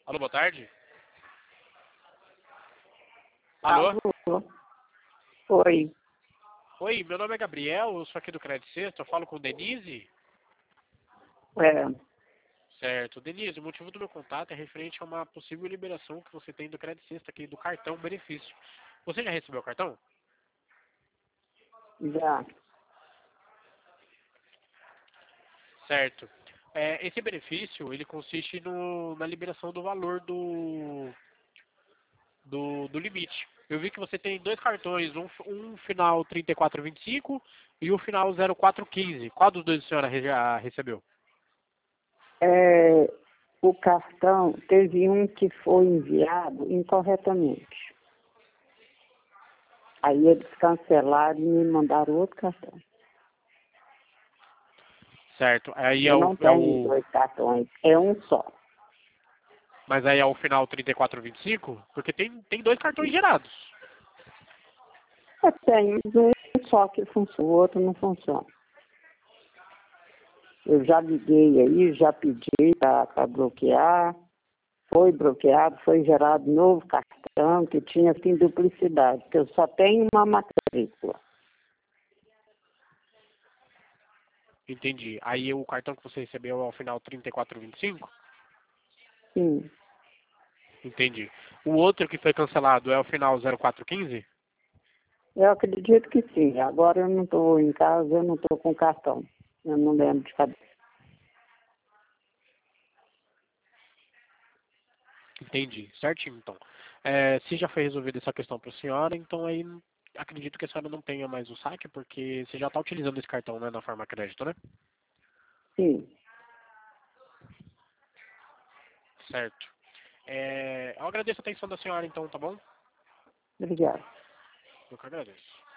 Alô, boa tarde. Alô? Alô? Oi. Oi, meu nome é Gabriel, eu sou aqui do Crédito Sexta, eu falo com Denise. É, Certo. Denise, o motivo do meu contato é referente a uma possível liberação que você tem do Crédito Sexta aqui, do cartão benefício. Você já recebeu o cartão? já. Certo. Esse benefício, ele consiste na liberação do valor do limite. Eu vi que você tem dois cartões, um final 3425 e o final 0415. Qual dos dois a senhora já recebeu? É, o cartão teve um que foi enviado incorretamente. Aí eles cancelaram e me mandaram outro cartão. Certo. Aí Eu não tenho dois cartões, é um só. mas aí é o final 3425? Porque tem dois cartões gerados. Eu tenho um só que funciona, o outro não funciona. Eu já liguei aí, já pedi para bloquear. Foi bloqueado, foi gerado novo cartão que tinha em duplicidade, que eu só tenho uma matrícula. Entendi. Aí o cartão que você recebeu é o final 3425? Sim, Entendi. O outro que foi cancelado é o final 0415? eu acredito que sim. Agora eu não estou em casa, eu não estou com cartão. Eu não lembro de cabeça. Entendi. Certinho, então. Se já foi resolvida essa questão para a senhora, então aí acredito que a senhora não tenha mais o saque, porque você já está utilizando esse cartão, né, na forma crédito, né? Sim, Certo. Eu agradeço a atenção da senhora, então, tá bom? obrigada. Eu que agradeço.